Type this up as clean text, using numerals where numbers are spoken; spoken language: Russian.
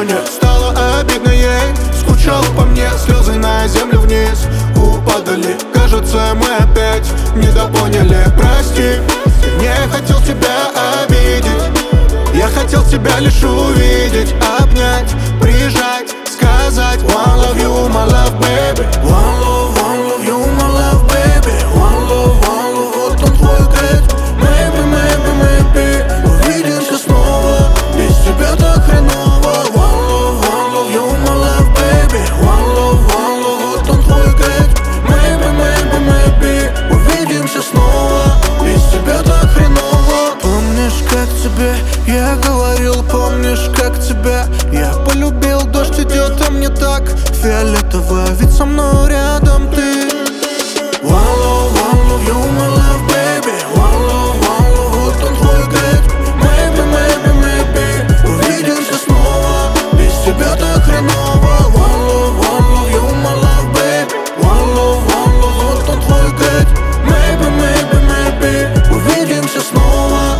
но нет. Стало обидно ей, скучала по мне, слезы на землю вниз упадали. Кажется, мы опять недопоняли. Прости, не хотел тебя обидеть, я хотел тебя лишь увидеть, обнять, прижать, сказать one love you, my love, baby. One love you, my love, baby. One love, вот он твой ответ. Maybe, maybe, maybe увидимся снова, без тебя так хреново. One love you, my love, baby. One love, вот он твой ответ. Maybe, maybe, maybe увидимся снова, без тебя так хреново. Помнишь, как тебе я говорил, помнишь, как тебя я полюбил. Дождь идет, а мне так фиолетово, ведь со мной рядом ты. One love you, my love, baby. One love, вот он твой ответ. Maybe, maybe, maybe увидимся снова, без тебя так хреново. One love you, my love, baby. One love, вот он твой ответ. Maybe, maybe, maybe увидимся снова.